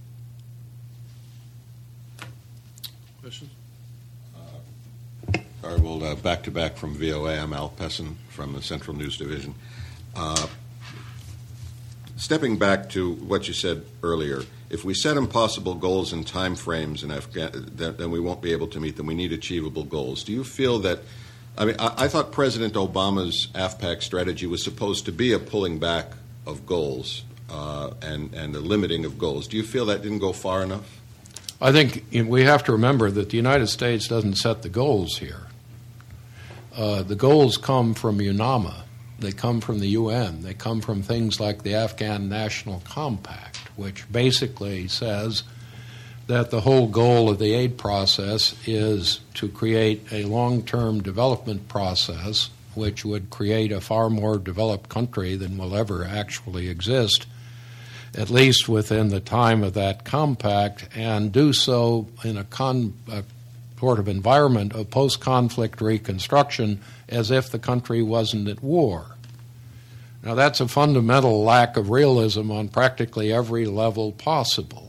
Questions? Uh, all right, well, uh, back to back from V O A, I'm Al Pessin from the Central News Division. Uh, Stepping back to what you said earlier, if we set impossible goals and time frames in Afghanistan, then we won't be able to meet them. We need achievable goals. Do you feel that, I mean, I, I thought President Obama's AFPAC strategy was supposed to be a pulling back of goals uh, and, and a limiting of goals. Do you feel that didn't go far enough? I think we have to remember that the United States doesn't set the goals here. Uh, the goals come from UNAMA. They come from the U N. They come from things like the Afghan National Compact. which basically says that the whole goal of the aid process is to create a long-term development process which would create a far more developed country than will ever actually exist, at least within the time of that compact, and do so in a, con, a sort of environment of post-conflict reconstruction as if the country wasn't at war. Now, that's a fundamental lack of realism on practically every level possible.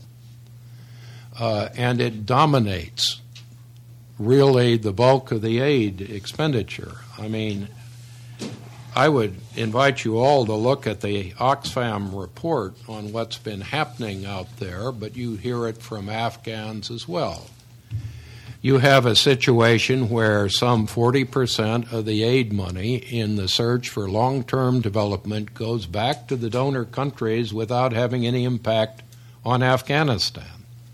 Uh, and it dominates really the bulk of the aid expenditure. I mean, I would invite you all to look at the Oxfam report on what's been happening out there, but you hear it from Afghans as well. You have a situation where some forty percent of the aid money in the search for long-term development goes back to the donor countries without having any impact on Afghanistan.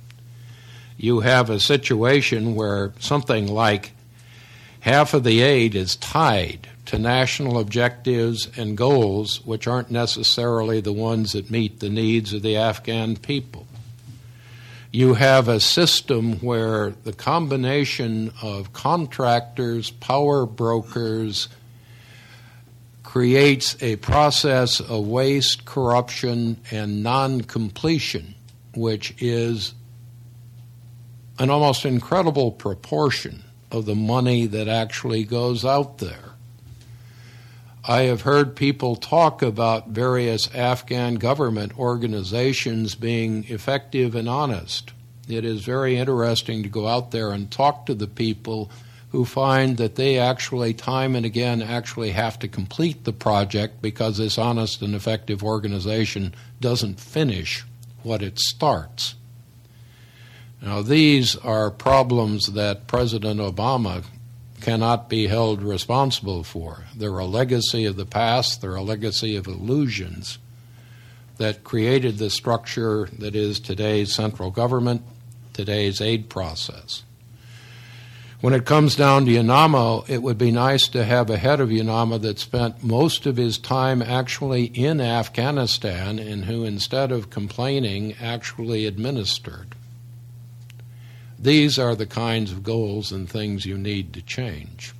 You have a situation where something like half of the aid is tied to national objectives and goals which aren't necessarily the ones that meet the needs of the Afghan people. You have a system where the combination of contractors, power brokers, creates a process of waste, corruption, and non-completion, which is an almost incredible proportion of the money that actually goes out there. I have heard people talk about various Afghan government organizations being effective and honest. It is very interesting to go out there and talk to the people who find that they actually, time and again, actually have to complete the project because this honest and effective organization doesn't finish what it starts. Now, these are problems that President Obama cannot be held responsible for. They're a legacy of the past. They're a legacy of illusions that created the structure that is today's central government, today's aid process. When it comes down to UNAMO, it would be nice to have a head of UNAMO that spent most of his time actually in Afghanistan and who, instead of complaining, actually administered. These are the kinds of goals and things you need to change.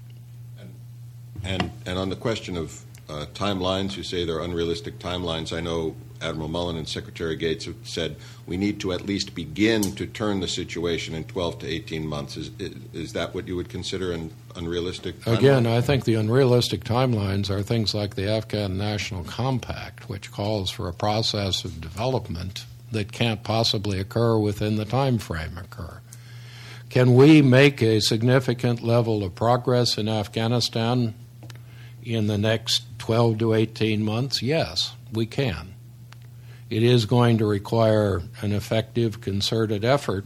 And, and on the question of uh, timelines, you say they're unrealistic timelines. I know Admiral Mullen and Secretary Gates have said we need to at least begin to turn the situation in twelve to eighteen months. Is, is, is that what you would consider an unrealistic timeline? Again, I think the unrealistic timelines are things like the Afghan National Compact, which calls for a process of development that can't possibly occur within the time frame occur. Can we make a significant level of progress in Afghanistan in the next twelve to eighteen months? Yes, we can. It is going to require an effective, concerted effort.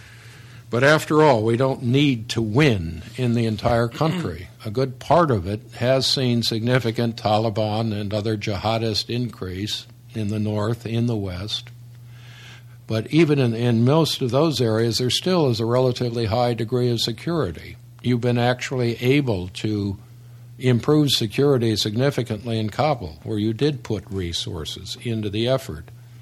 But after all, we don't need to win in the entire country. A good part of it has seen significant Taliban and other jihadist increase in the north, in the west. But even in, in most of those areas, there still is a relatively high degree of security. You've been actually able to improve security significantly in Kabul, where you did put resources into the effort.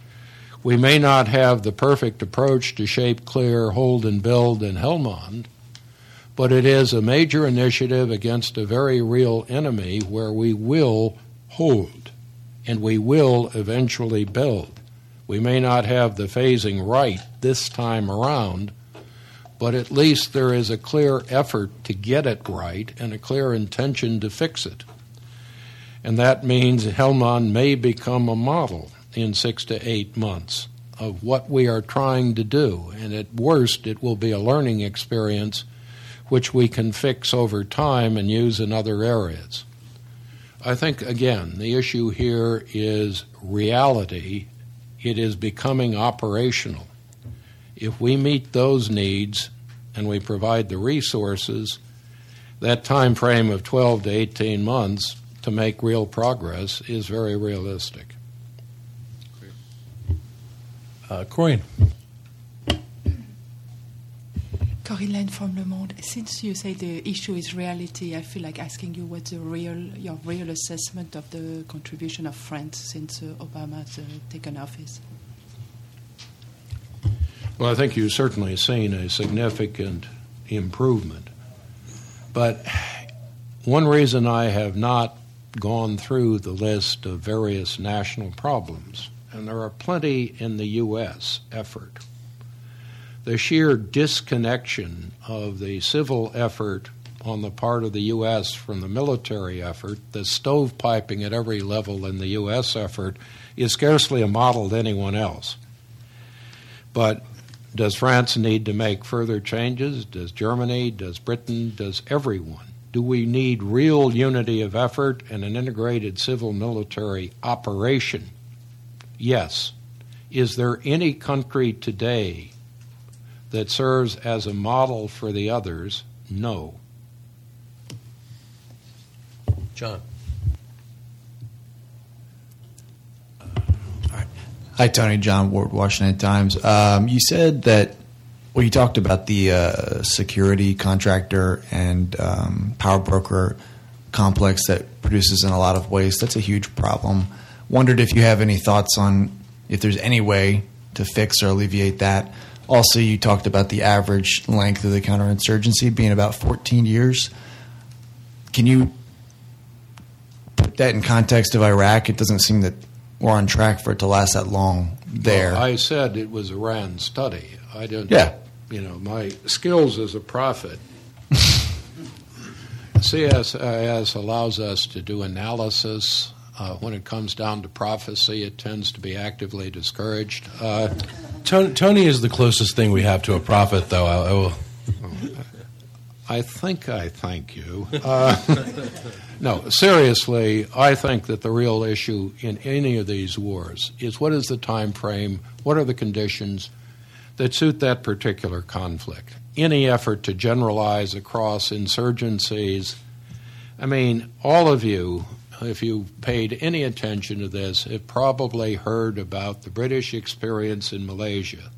We may not have the perfect approach to shape, clear, hold, and build in Helmand, but it is a major initiative against a very real enemy where we will hold and we will eventually build. We may not have the phasing right this time around, but at least there is a clear effort to get it right and a clear intention to fix it. And that means Helmand may become a model in six to eight months of what we are trying to do. And at worst, it will be a learning experience which we can fix over time and use in other areas. I think, again, the issue here is reality. It is becoming operational. If we meet those needs and we provide the resources, that time frame of twelve to eighteen months to make real progress is very realistic. Uh, Corinne. Corinne Lane from Le Monde. Since you say the issue is reality, I feel like asking you what's the real, your real assessment of the contribution of France since uh, Obama has uh, taken office. Well, I think you've certainly seen a significant improvement. But one reason I have not gone through the list of various national problems, and there are plenty in the U S effort, the sheer disconnection of the civil effort on the part of the U S from the military effort, the stovepiping at every level in the U S effort, is scarcely a model to anyone else. But does France need to make further changes? Does Germany? Does Britain? Does everyone? Do we need real unity of effort and an integrated civil-military operation? Yes. Is there any country today that serves as a model for the others? No. John. Hi, Tony. John Ward, Washington Times. Um, you said that, well, you talked about the uh, security contractor and um, power broker complex that produces in a lot of waste. That's a huge problem. Wondered if you have any thoughts on if there's any way to fix or alleviate that. Also, you talked about the average length of the counterinsurgency being about fourteen years. Can you put that in context of Iraq? It doesn't seem that we're on track for it to last that long there. Well, I said it was a RAND study. I didn't, yeah. you know, my skills as a prophet. C S I S allows us to do analysis. Uh, when it comes down to prophecy, it tends to be actively discouraged. Uh, Tony, Tony is the closest thing we have to a prophet, though. I, I will. I think I thank you. Uh, no, seriously, I think that the real issue in any of these wars is what is the time frame, what are the conditions that suit that particular conflict. Any effort to generalize across insurgencies, I mean, all of you, if you paid any attention to this, have probably heard about the British experience in Malaysia.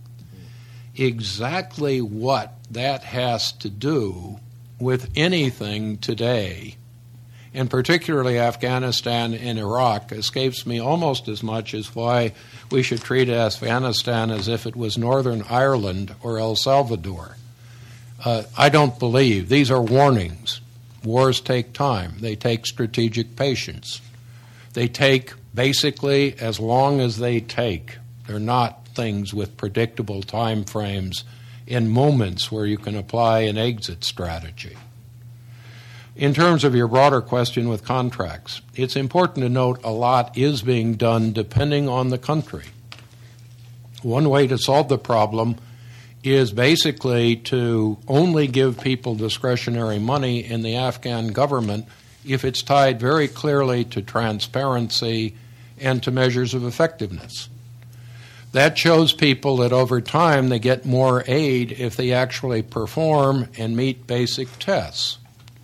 Exactly what that has to do with anything today, and particularly Afghanistan and Iraq, escapes me almost as much as why we should treat Afghanistan as if it was Northern Ireland or El Salvador. Uh, I don't believe. These are warnings. Wars take time. They take strategic patience. They take basically as long as they take. They're not things with predictable time frames in moments where you can apply an exit strategy. In terms of your broader question with contracts, it's important to note a lot is being done depending on the country. One way to solve the problem is basically to only give people discretionary money in the Afghan government if it's tied very clearly to transparency and to measures of effectiveness. That shows people that over time they get more aid if they actually perform and meet basic tests.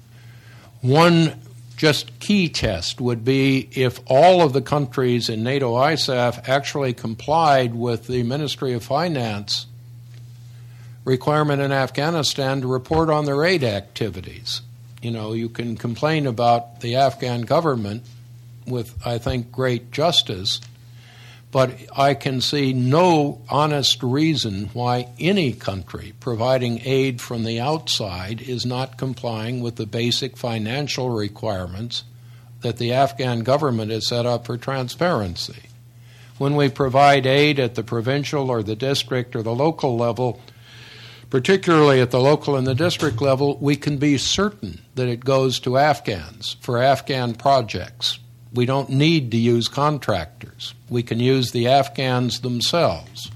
One just key test would be if all of the countries in NATO I S A F actually complied with the Ministry of Finance requirement in Afghanistan to report on their aid activities. You know, you can complain about the Afghan government with, I think, great justice, but I can see no honest reason why any country providing aid from the outside is not complying with the basic financial requirements that the Afghan government has set up for transparency. When we provide aid at the provincial or the district or the local level, particularly at the local and the district level, we can be certain that it goes to Afghans for Afghan projects. We don't need to use contractors. We can use the Afghans themselves.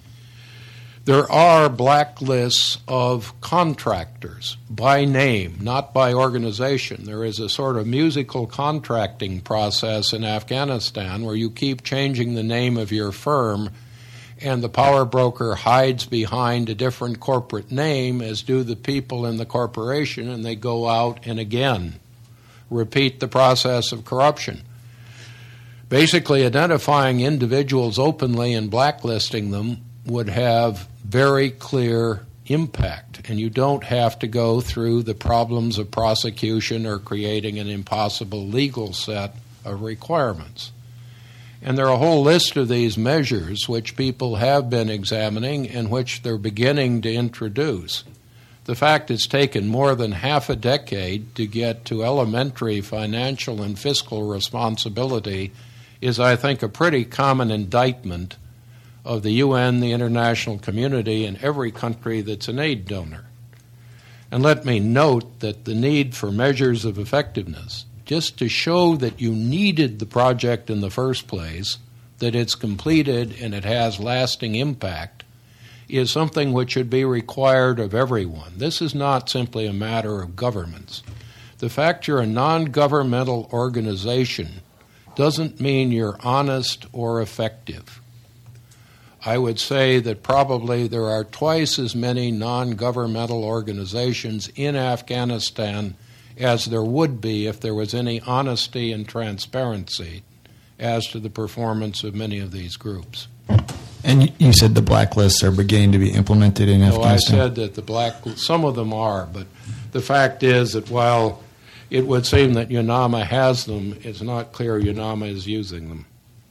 There are blacklists of contractors by name, not by organization. There is a sort of musical contracting process in Afghanistan where you keep changing the name of your firm and the power broker hides behind a different corporate name, as do the people in the corporation, and they go out and again repeat the process of corruption. Basically, identifying individuals openly and blacklisting them would have very clear impact, and you don't have to go through the problems of prosecution or creating an impossible legal set of requirements. And there are a whole list of these measures which people have been examining and which they're beginning to introduce. The fact it's taken more than half a decade to get to elementary financial and fiscal responsibility is, I think, a pretty common indictment of the U N, the international community, and every country that's an aid donor. And let me note that the need for measures of effectiveness, just to show that you needed the project in the first place, that it's completed and it has lasting impact, is something which should be required of everyone. This is not simply a matter of governments. The fact you're a non-governmental organization doesn't mean you're honest or effective. I would say that probably there are twice as many non-governmental organizations in Afghanistan as there would be if there was any honesty and transparency as to the performance of many of these groups. And you said the blacklists are beginning to be implemented in Oh, Afghanistan? I said that the black, some of them are, but the fact is that while it would seem that UNAMA has them, it's not clear UNAMA is using them.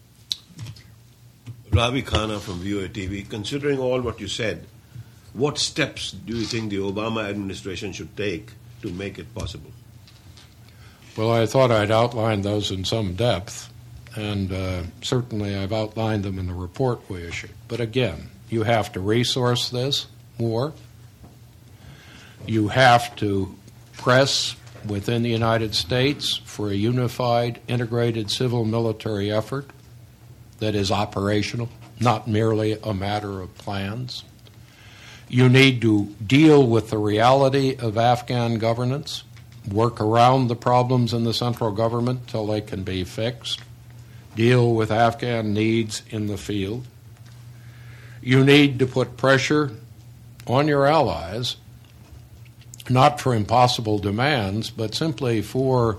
Ravi Khanna from V O A T V. Considering all what you said, what steps do you think the Obama administration should take to make it possible? Well, I thought I'd outlined those in some depth, and uh, certainly I've outlined them in the report we issued. But again, you have to resource this more. You have to press within the United States for a unified, integrated civil-military effort that is operational, not merely a matter of plans. You need to deal with the reality of Afghan governance, work around the problems in the central government till they can be fixed, deal with Afghan needs in the field. You need to put pressure on your allies, not for impossible demands, but simply for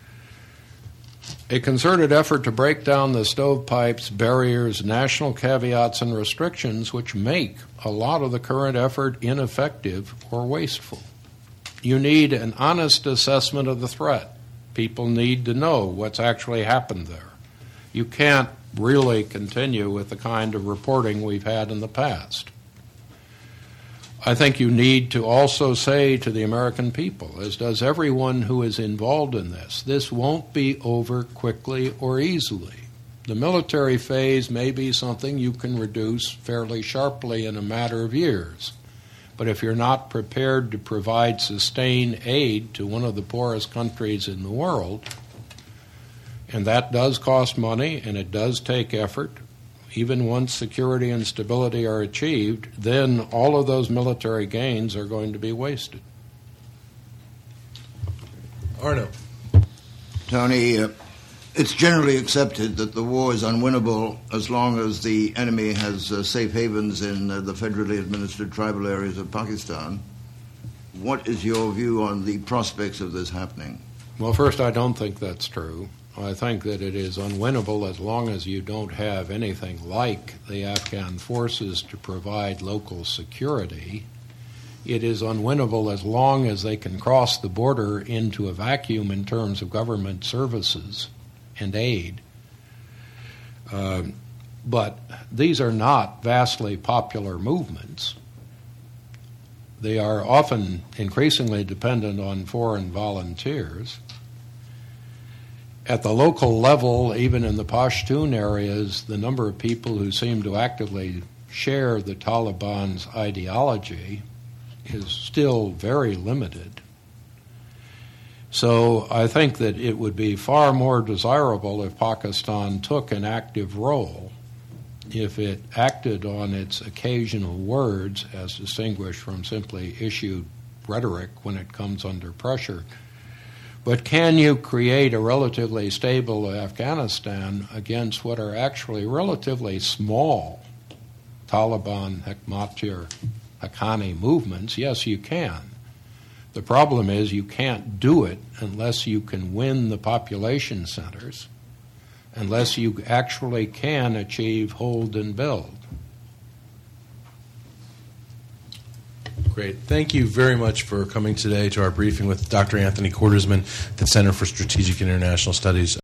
a concerted effort to break down the stovepipes, barriers, national caveats, and restrictions which make a lot of the current effort ineffective or wasteful. You need an honest assessment of the threat. People need to know what's actually happened there. You can't really continue with the kind of reporting we've had in the past. I think you need to also say to the American people, as does everyone who is involved in this, this won't be over quickly or easily. The military phase may be something you can reduce fairly sharply in a matter of years. But if you're not prepared to provide sustained aid to one of the poorest countries in the world, and that does cost money and it does take effort, even once security and stability are achieved, then all of those military gains are going to be wasted. Arno. Tony, uh, it's generally accepted that the war is unwinnable as long as the enemy has uh, safe havens in uh, the federally administered tribal areas of Pakistan. What is your view on the prospects of this happening? Well, first, I don't think that's true. I think that it is unwinnable as long as you don't have anything like the Afghan forces to provide local security. It is unwinnable as long as they can cross the border into a vacuum in terms of government services and aid. Uh, but these are not vastly popular movements. They are often increasingly dependent on foreign volunteers. At the local level, even in the Pashtun areas, the number of people who seem to actively share the Taliban's ideology is still very limited. So I think that it would be far more desirable if Pakistan took an active role, if it acted on its occasional words as distinguished from simply issued rhetoric when it comes under pressure. But can you create a relatively stable Afghanistan against what are actually relatively small Taliban, Hekmatyar, or Haqqani movements? Yes, you can. The problem is you can't do it unless you can win the population centers, unless you actually can achieve hold and build. Great. Thank you very much for coming today to our briefing with Doctor Anthony Quartersman at the Center for Strategic and International Studies.